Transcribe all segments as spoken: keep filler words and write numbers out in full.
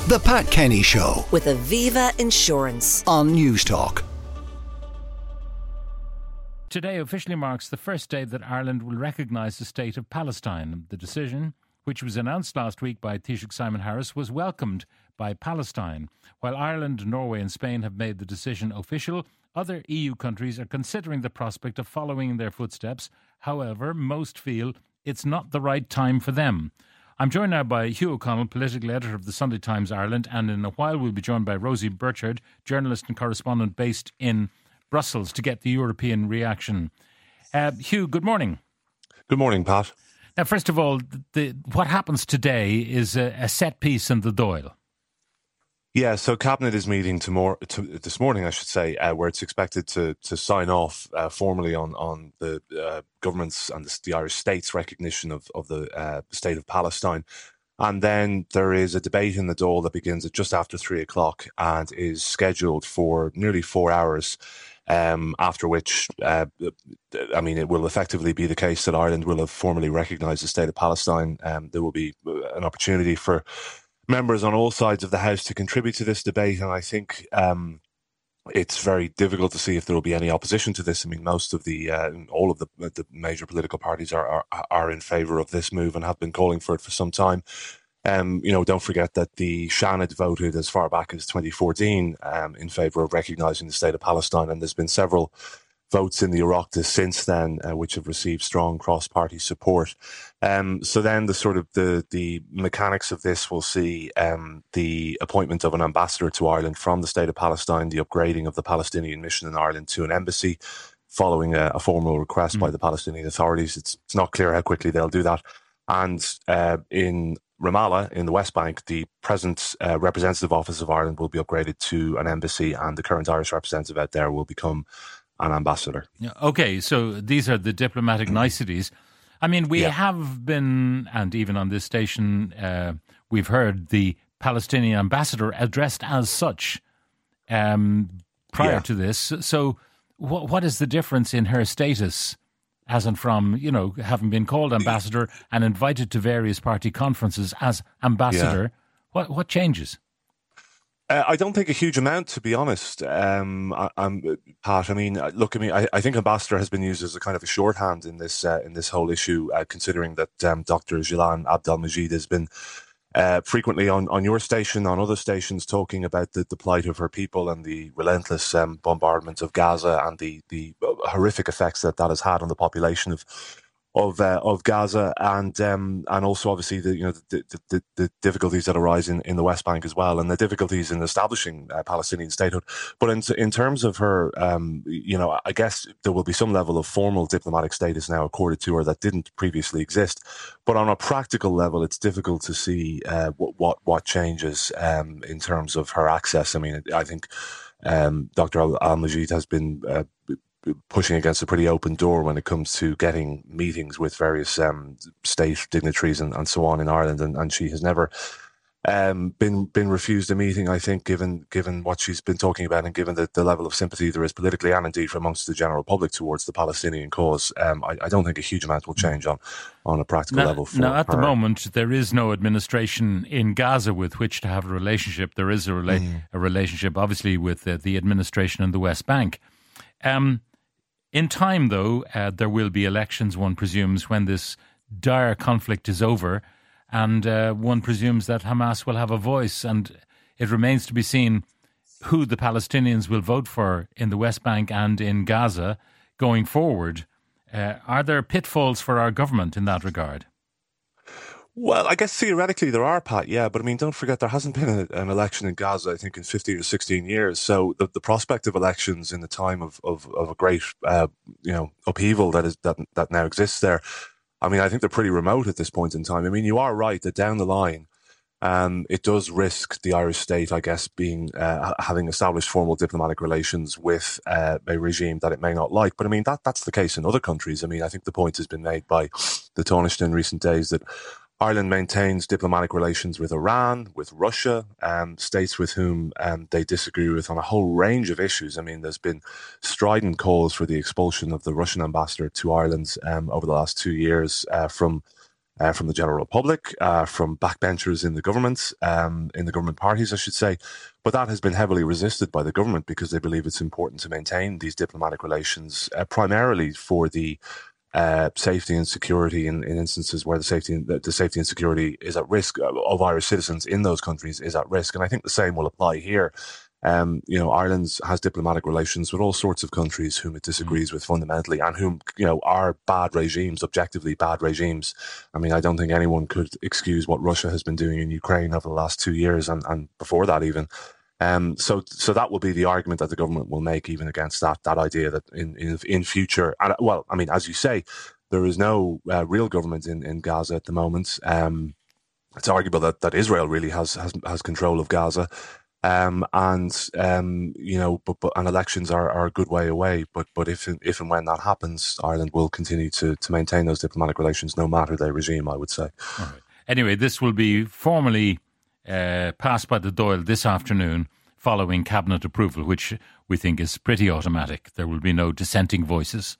The Pat Kenny Show with Aviva Insurance on Newstalk. Today officially marks the first day that Ireland will recognise the state of Palestine. The decision, which was announced last week by Taoiseach Simon Harris, was welcomed by Palestine. While Ireland, Norway and Spain have made the decision official, other E U countries are considering the prospect of following in their footsteps. However, most feel it's not the right time for them. I'm joined now by Hugh O'Connell, political editor of the Sunday Times Ireland, and in a while we'll be joined by Rosie Burchard, journalist and correspondent based in Brussels, to get the European reaction. Uh, Hugh, good morning. Good morning, Pat. Now, first of all, the, what happens today is a, a set piece in the Dáil. Yeah, so Cabinet is meeting tomorrow, to, this morning, I should say, uh, where it's expected to to sign off uh, formally on on the uh, government's and the, the Irish state's recognition of of the uh, state of Palestine, and then there is a debate in the Dáil that begins at just after three o'clock and is scheduled for nearly four hours. Um, after which, uh, I mean, it will effectively be the case that Ireland will have formally recognised the state of Palestine. Um, there will be an opportunity for members on all sides of the House to contribute to this debate, and I think um, it's very difficult to see if there will be any opposition to this. I mean, most of the, uh, all of the, the major political parties are, are are in favour of this move and have been calling for it for some time. Um, you know, don't forget that the Seanad voted as far back as twenty fourteen um, in favour of recognising the state of Palestine, and there's been several votes in the Oireachtas since then, uh, which have received strong cross-party support. Um, so then the sort of the the mechanics of this will see um, the appointment of an ambassador to Ireland from the state of Palestine, the upgrading of the Palestinian mission in Ireland to an embassy, following a, a formal request mm. by the Palestinian authorities. It's, it's not clear how quickly they'll do that. And uh, in Ramallah, in the West Bank, the present uh, representative office of Ireland will be upgraded to an embassy, and the current Irish representative out there will become an ambassador. Yeah, okay, so these are the diplomatic niceties. I mean, we yeah. have been, and even on this station, uh, we've heard the Palestinian ambassador addressed as such um, prior yeah. to this. So wh- what is the difference in her status, as and from, you know, having been called ambassador and invited to various party conferences as ambassador? Yeah. What what changes? Uh, I don't think a huge amount, to be honest. Um, I, I'm Pat. I mean, look, I mean, I, I think ambassador has been used as a kind of a shorthand in this uh, in this whole issue, uh, considering that um, Doctor Ghilan Abdel-Majid has been uh, frequently on, on your station, on other stations, talking about the, the plight of her people and the relentless um, bombardment of Gaza and the the horrific effects that that has had on the population of. Of uh, of Gaza, and um, and also obviously the you know the, the, the difficulties that arise in, in the West Bank as well, and the difficulties in establishing uh, Palestinian statehood. But in in terms of her, um, you know, I guess there will be some level of formal diplomatic status now accorded to her that didn't previously exist. But on a practical level, it's difficult to see uh, what what what changes um, in terms of her access. I mean, I think um, Doctor Al-Majid has been. Uh, pushing against a pretty open door when it comes to getting meetings with various um, state dignitaries and, and so on in Ireland, and, and she has never um, been been refused a meeting, I think, given given what she's been talking about and given the, the level of sympathy there is politically and indeed from amongst the general public towards the Palestinian cause. Um, I, I don't think a huge amount will change on, on a practical now, level. For now, at her. the moment, there is no administration in Gaza with which to have a relationship. There is a, rela- mm. a relationship, obviously, with uh, the administration in the West Bank. Um, In time, though, uh, there will be elections, one presumes, when this dire conflict is over, and uh, one presumes that Hamas will have a voice, and it remains to be seen who the Palestinians will vote for in the West Bank and in Gaza going forward. Uh, are there pitfalls for our government in that regard? Well, I guess theoretically there are, Pat, yeah. But I mean, don't forget there hasn't been a, an election in Gaza, I think, in fifteen or sixteen years. So the, the prospect of elections in the time of, of, of a great, uh, you know, upheaval that is that that now exists there, I mean, I think they're pretty remote at this point in time. I mean, you are right that down the line, um, it does risk the Irish state, I guess, being uh, having established formal diplomatic relations with uh, a regime that it may not like. But I mean, that that's the case in other countries. I mean, I think the point has been made by the Taoiseach in recent days that Ireland maintains diplomatic relations with Iran, with Russia, um, states with whom um, they disagree with on a whole range of issues. I mean, there's been strident calls for the expulsion of the Russian ambassador to Ireland um, over the last two years uh, from uh, from the general public, uh, from backbenchers in the government, um, in the government parties, I should say. But that has been heavily resisted by the government because they believe it's important to maintain these diplomatic relations, uh, primarily for the uh, safety and security in, in instances where the safety and, the, the safety and security is at risk of Irish citizens in those countries is at risk. And I think the same will apply here. Um, you know, Ireland has diplomatic relations with all sorts of countries whom it disagrees with fundamentally and whom, you know, are bad regimes, objectively bad regimes. I mean, I don't think anyone could excuse what Russia has been doing in Ukraine over the last two years and, and before that even. Um, so, so that will be the argument that the government will make even against that, that idea that in, in, in future, and well, I mean, as you say, there is no uh, real government in, in Gaza at the moment. Um, it's arguable that, that Israel really has, has, has control of Gaza. Um, and, um, you know, but, but and elections are, are a good way away. But but if if and when that happens, Ireland will continue to, to maintain those diplomatic relations, no matter the regime, I would say. All right. Anyway, this will be formally uh, passed by the Dáil this afternoon following cabinet approval, which we think is pretty automatic. There will be no dissenting voices.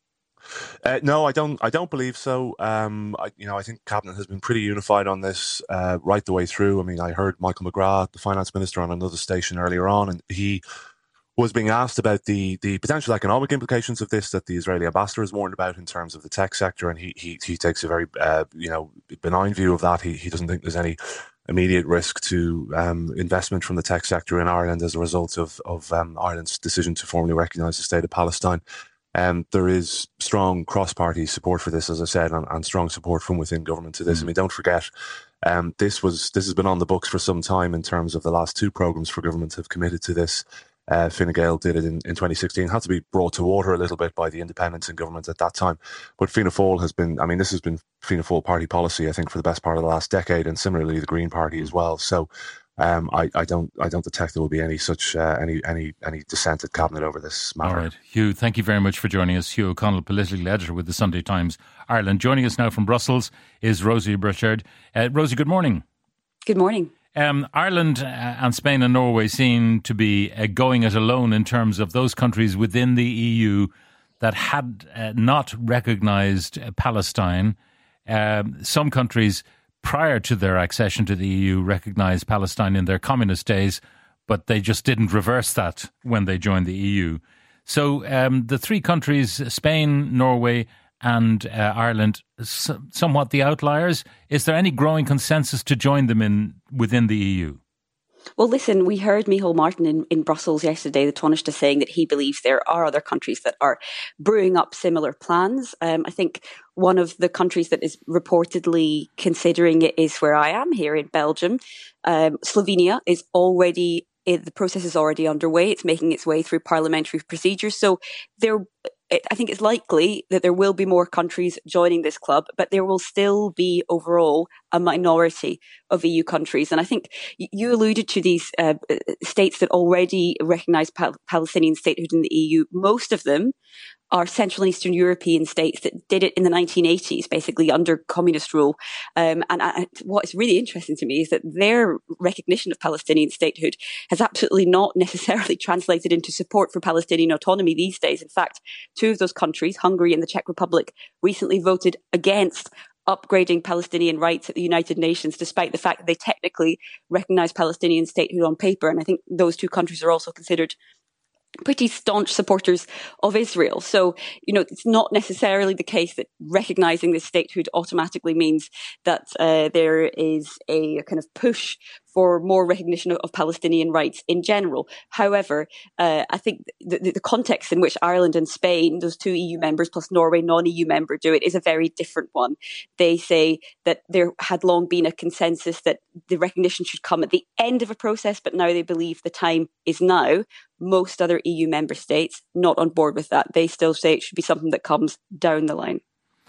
Uh, no, I don't. I don't believe so. Um, I, you know, I think cabinet has been pretty unified on this uh, right the way through. I mean, I heard Michael McGrath, the finance minister, on another station earlier on, and he was being asked about the the potential economic implications of this that the Israeli ambassador has warned about in terms of the tech sector, and he he, he takes a very uh, you know benign view of that. He he doesn't think there's any immediate risk to um, investment from the tech sector in Ireland as a result of of um, Ireland's decision to formally recognise the state of Palestine. Um, there is strong cross-party support for this, as I said, and, and strong support from within government to this. Mm. I mean, don't forget, um, this was this has been on the books for some time in terms of the last two programmes for government have committed to this. Uh, Fine Gael did it in, in twenty sixteen. Had to be brought to water a little bit by the independents in government at that time. But Fianna Fáil has been, I mean, this has been Fianna Fáil party policy, I think, for the best part of the last decade, and similarly the Green Party as well. So Um, I, I don't. I don't detect there will be any such uh, any any any dissent at cabinet over this matter. All right, Hugh. Thank you very much for joining us. Hugh O'Connell, political editor with the Sunday Times Ireland. Joining us now from Brussels is Rosie Burchard. Uh, Rosie, good morning. Good morning. Um, Ireland and Spain and Norway seem to be uh, going it alone in terms of those countries within the E U that had uh, not recognised uh, Palestine. Um, some countries, prior to their accession to the E U, recognised Palestine in their communist days, but they just didn't reverse that when they joined the E U. So um, the three countries, Spain, Norway and uh, Ireland, s- somewhat the outliers. Is there any growing consensus to join them in within the E U? Well, listen, we heard Micheál Martin in, in Brussels yesterday, the Taoiseach, saying that he believes there are other countries that are brewing up similar plans. Um, I think one of the countries that is reportedly considering it is where I am, here in Belgium. Um, Slovenia is already, the process is already underway. It's making its way through parliamentary procedures. So there, I think it's likely that there will be more countries joining this club, but there will still be overall a minority of E U countries. And I think you alluded to these uh, states that already recognise Pal- Palestinian statehood in the E U. Most of them are Central and Eastern European states that did it in the nineteen eighties, basically under communist rule. Um, and I, what is really interesting to me is that their recognition of Palestinian statehood has absolutely not necessarily translated into support for Palestinian autonomy these days. In fact, two of those countries, Hungary and the Czech Republic, recently voted against upgrading Palestinian rights at the United Nations, despite the fact that they technically recognise Palestinian statehood on paper. And I think those two countries are also considered pretty staunch supporters of Israel. So, you know, it's not necessarily the case that recognizing this statehood automatically means that uh, there is a kind of push for more recognition of, of Palestinian rights in general. However, uh, I think the, the context in which Ireland and Spain, those two E U members plus Norway, non-E U member, do it is a very different one. They say that there had long been a consensus that the recognition should come at the end of a process, but now they believe the time is now. Most other E U member states not on board with that. They still say it should be something that comes down the line.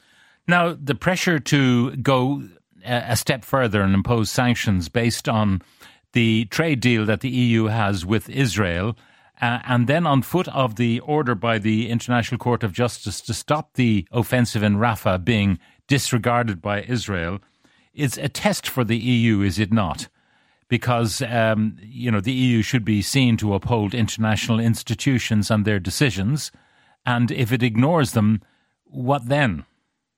Now, the pressure to go a step further and impose sanctions based on the trade deal that the E U has with Israel, uh, and then on foot of the order by the International Court of Justice to stop the offensive in Rafah being disregarded by Israel, is a test for the E U, is it not? Because, um, you know, the E U should be seen to uphold international institutions and their decisions. And if it ignores them, what then?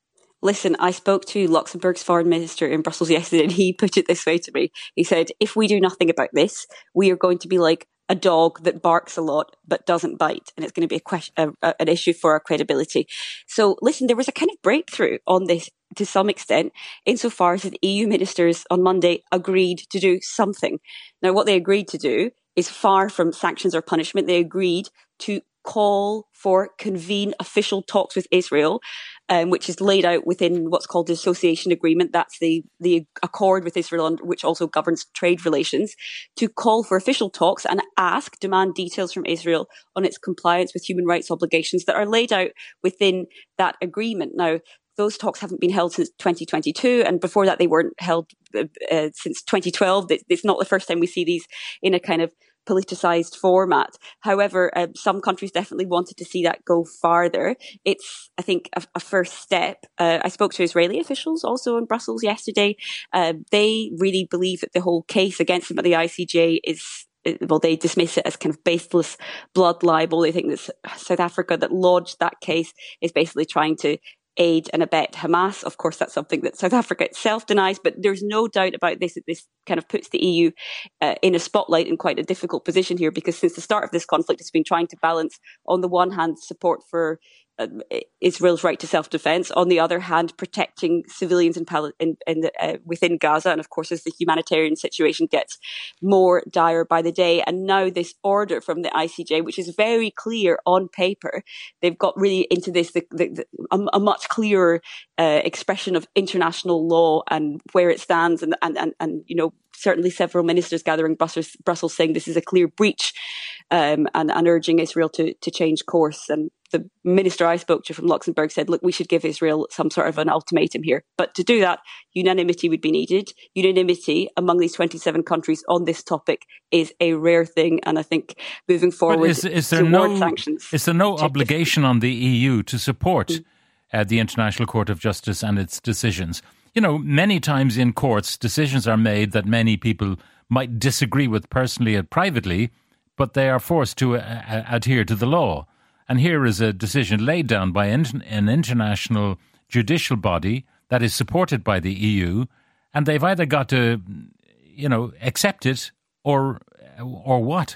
Listen, I spoke to Luxembourg's foreign minister in Brussels yesterday, and he put it this way to me. He said, if we do nothing about this, we are going to be like a dog that barks a lot but doesn't bite. And it's going to be a question, a, a, an issue for our credibility. So listen, there was a kind of breakthrough on this to some extent, insofar as the E U ministers on Monday agreed to do something. Now, what they agreed to do is far from sanctions or punishment. They agreed to call for convene official talks with Israel, um, which is laid out within what's called the association agreement. That's the, the accord with Israel, which also governs trade relations, to call for official talks and ask, demand details from Israel on its compliance with human rights obligations that are laid out within that agreement. Now, those talks haven't been held since twenty twenty-two, and before that they weren't held uh, uh, since twenty twelve. It's not the first time we see these in a kind of politicized format. However, uh, some countries definitely wanted to see that go farther. It's, I think, a, a first step. Uh, I spoke to Israeli officials also in Brussels yesterday. Uh, they really believe that the whole case against them at the I C J is, well, they dismiss it as kind of baseless blood libel. They think that South Africa that lodged that case is basically trying to aid and abet Hamas. Of course, that's something that South Africa itself denies, but there's no doubt about this, that this kind of puts the E U uh, in a spotlight in quite a difficult position here, because since the start of this conflict, it's been trying to balance, on the one hand, support for uh, Israel's right to self-defense, on the other hand, protecting civilians in, Pal- in, in the, uh, within Gaza. And of course, as the humanitarian situation gets more dire by the day, and now this order from the I C J, which is very clear on paper, they've got really into this, the, the, the, a, a much clearer uh, expression of international law and where it stands, and, and, and, and you know, certainly several ministers gathering Brussels, Brussels saying this is a clear breach, um, and, and urging Israel to, to change course. And the minister I spoke to from Luxembourg said, look, we should give Israel some sort of an ultimatum here. But to do that, unanimity would be needed. Unanimity among these twenty-seven countries on this topic is a rare thing. And I think moving forward is, is there toward no, sanctions... Is there no obligation on the E U to support mm. uh, the International Court of Justice and its decisions? You know, many times in courts, decisions are made that many people might disagree with personally and privately, but they are forced to uh, adhere to the law. And here is a decision laid down by an international judicial body that is supported by the E U, and they've either got to, you know, accept it or or what?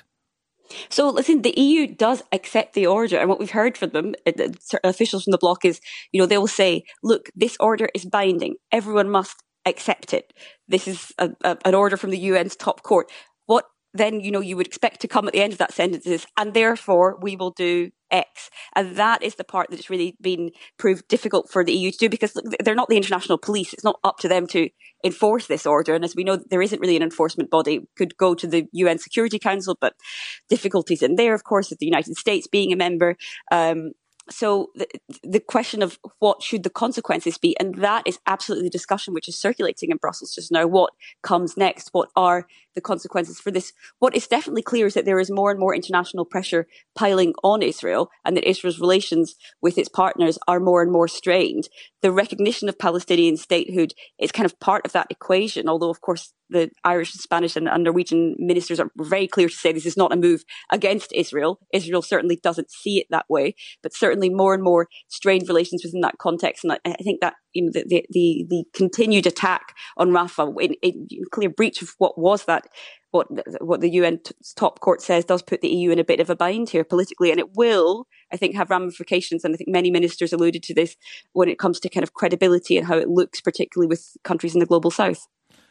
So, listen, the E U does accept the order, and what we've heard from them, officials from the bloc, is, you know, they will say, look, this order is binding. Everyone must accept it. This is a, a, an order from the U N's top court. What then, you know, you would expect to come at the end of that sentence is, and therefore we will do X. And that is the part that's really been proved difficult for the E U to do, because look, they're not the international police. It's not up to them to enforce this order. And as we know, there isn't really an enforcement body. It could go to the U N Security Council, but difficulties in there, of course, with the United States being a member. Um, So the, the question of what should the consequences be, and that is absolutely the discussion which is circulating in Brussels just now. What comes next? What are the consequences for this? What is definitely clear is that there is more and more international pressure piling on Israel, and that Israel's relations with its partners are more and more strained. The recognition of Palestinian statehood is kind of part of that equation, although, of course, the Irish and Spanish and, and Norwegian ministers are very clear to say this is not a move against Israel. Israel certainly doesn't see it that way, but certainly more and more strained relations within that context. And I, I think that, you know, the, the, the, the continued attack on Rafah, in, in clear breach of what was that, what, what the U N top court says, does put the E U in a bit of a bind here politically. And it will, I think, have ramifications. And I think many ministers alluded to this when it comes to kind of credibility and how it looks, particularly with countries in the global south.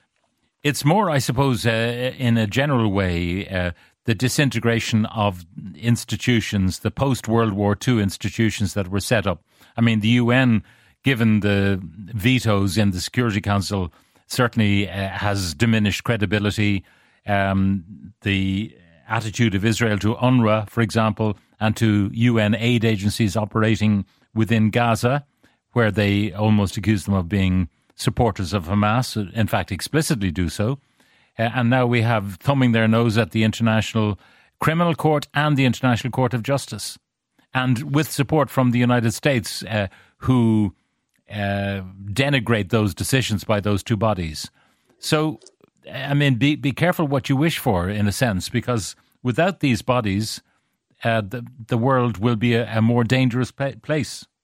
It's more, I suppose, uh, in a general way, uh, the disintegration of institutions, the post-World War Two institutions that were set up. I mean, the U N, given the vetoes in the Security Council, certainly uh, has diminished credibility. Um, the attitude of Israel to UNRWA, for example, and to U N aid agencies operating within Gaza, where they almost accuse them of being supporters of Hamas, in fact, explicitly do so. Uh, and now we have thumbing their nose at the International Criminal Court and the International Court of Justice. And with support from the United States, uh, who uh, denigrate those decisions by those two bodies. So, I mean, be, be careful what you wish for, in a sense, because without these bodies, uh, the, the world will be a, a more dangerous pa- place.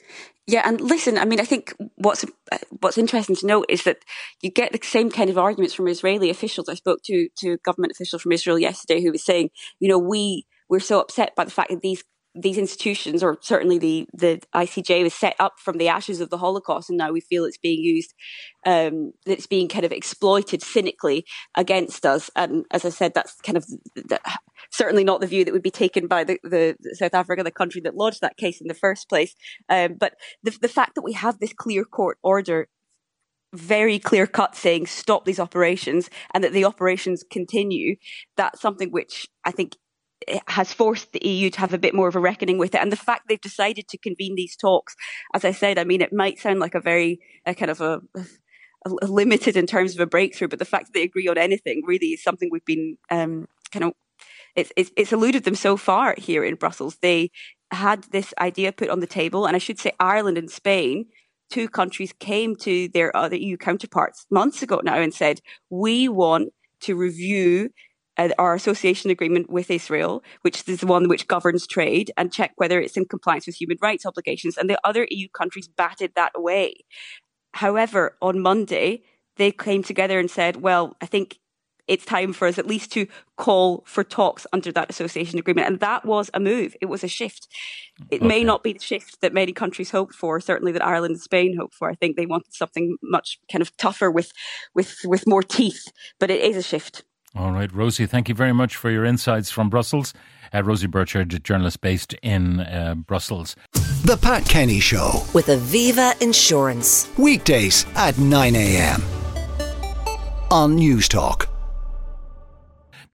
Yeah, and listen, I mean, I think what's what's interesting to note is that you get the same kind of arguments from Israeli officials. I spoke to to a government official from Israel yesterday who was saying, you know, we we're so upset by the fact that these these institutions, or certainly the the I C J, was set up from the ashes of the Holocaust, and now we feel it's being used, um, that it's being kind of exploited cynically against us. And as I said, that's kind of the, certainly not the view that would be taken by the, the, the South Africa, the country that lodged that case in the first place. Um, but the, the fact that we have this clear court order, very clear cut, saying stop these operations, and that the operations continue, that's something which I think has forced the E U to have a bit more of a reckoning with it. And the fact they've decided to convene these talks, as I said, I mean, it might sound like a very a kind of a, a limited in terms of a breakthrough, but the fact that they agree on anything really is something we've been um, kind of, it's, it's, it's eluded them so far here in Brussels. They had this idea put on the table, and I should say Ireland and Spain, two countries, came to their other E U counterparts months ago now and said, we want to review Uh, our association agreement with Israel, which is the one which governs trade, and check whether it's in compliance with human rights obligations. And the other E U countries batted that away. However, on Monday, they came together and said, well, I think it's time for us at least to call for talks under that association agreement. And that was a move. It was a shift. It okay. may not be the shift that many countries hoped for, certainly that Ireland and Spain hoped for. I think they wanted something much kind of tougher with, with, with more teeth, but it is a shift. All right, Rosie, thank you very much for your insights from Brussels. Uh, Rosie Burchard, journalist based in uh, Brussels. The Pat Kenny Show with Aviva Insurance. Weekdays at nine a.m. on News Talk.